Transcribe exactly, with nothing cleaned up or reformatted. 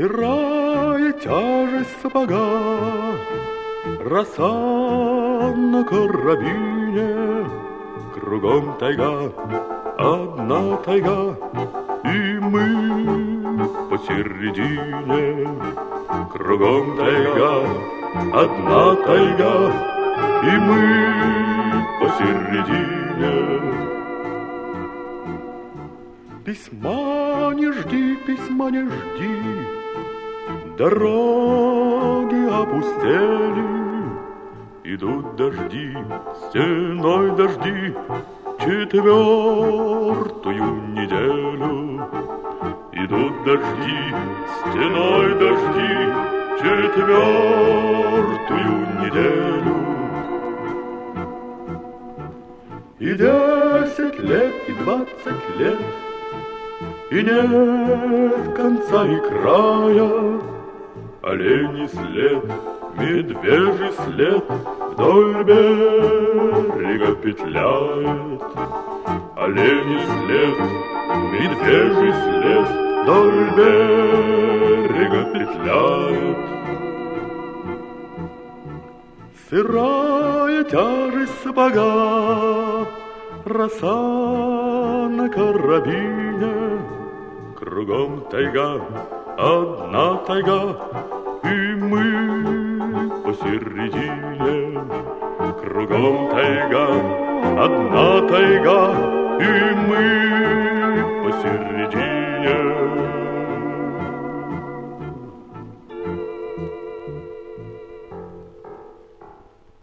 Сырая тяжесть сапога, роса на карабине, кругом тайга, одна тайга, и мы посередине. Кругом тайга, одна тайга, и мы посередине. Письма не жди, письма не жди, дороги опустели. Идут дожди, стеной дожди, четвертую неделю. Идут дожди, стеной дожди, четвертую неделю. И десять лет, и двадцать лет, и нет конца и края. Оленей след, медвежий след вдоль берега петляет. Оленей след, медвежий след вдоль берега петляет. Сырая тяжесть сапога, роса на карабине, кругом тайга, одна тайга, и мы посередине. Кругом тайга, одна тайга, и мы посередине.